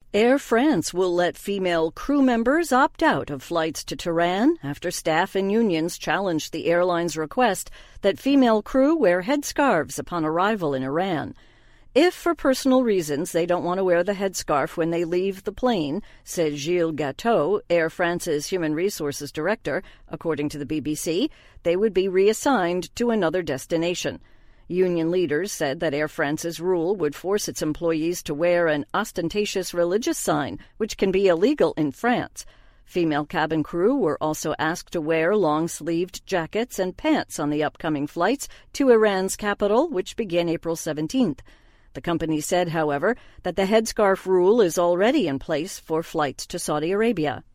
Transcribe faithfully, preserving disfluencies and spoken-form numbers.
Air France will let female crew members opt out of flights to Tehran after staff and unions challenged the airline's request that female crew wear headscarves upon arrival in Iran. If, for personal reasons, they don't want to wear the headscarf when they leave the plane, said Gilles Gatteau, Air France's human resources director, according to the B B C, they would be reassigned to another destination. Union leaders said that Air France's rule would force its employees to wear an ostentatious religious sign, which can be illegal in France. Female cabin crew were also asked to wear long-sleeved jackets and pants on the upcoming flights to Iran's capital, which begin April seventeenth. The company said, however, that the headscarf rule is already in place for flights to Saudi Arabia.